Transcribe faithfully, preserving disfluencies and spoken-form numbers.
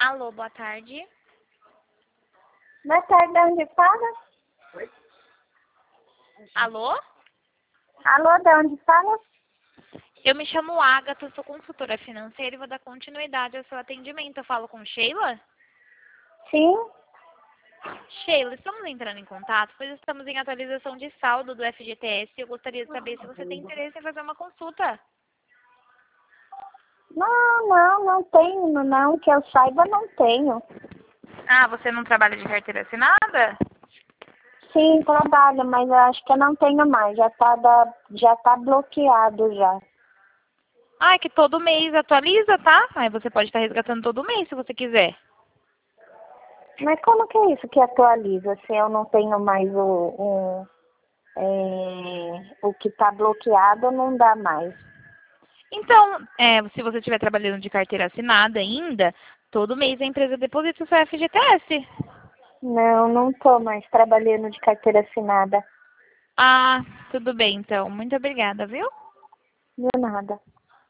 Alô, boa tarde. Boa tarde, de onde fala? Alô? Alô, de onde fala? Eu me chamo Agatha, sou consultora financeira e vou dar continuidade ao seu atendimento. Eu falo com Sheila? Sim. Sheila, estamos entrando em contato, pois estamos em atualização de saldo do F G T S e eu gostaria de saber se você tem interesse em fazer uma consulta. Não, não, não tenho, não. Que eu saiba, não tenho. Ah, você não trabalha de carteira assinada? Sim, trabalho, mas eu acho que eu não tenho mais. Já tá, da, já tá bloqueado já. Ah, é que todo mês atualiza, tá? Aí você pode estar resgatando todo mês se você quiser. Mas como que é isso que atualiza se eu não tenho mais o, o, é, o que tá bloqueado, não dá mais? Então, é, se você estiver trabalhando de carteira assinada ainda, todo mês a empresa deposita o seu F G T S. Não, não tô mais trabalhando de carteira assinada. Ah, tudo bem então. Muito obrigada, viu? De nada.